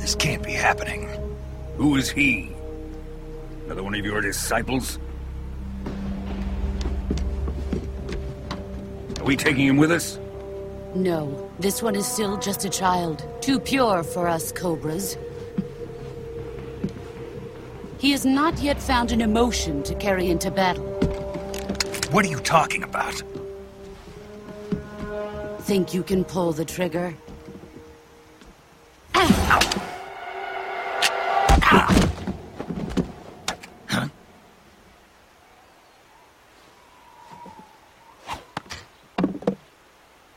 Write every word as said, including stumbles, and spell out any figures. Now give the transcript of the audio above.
This can't be happening. Who is he? Another one of your disciples? Are we taking him with us? No, this one is still just a child. Too pure for us Cobras. He has not yet found an emotion to carry into battle. What are you talking about? Think you can pull the trigger? Ow.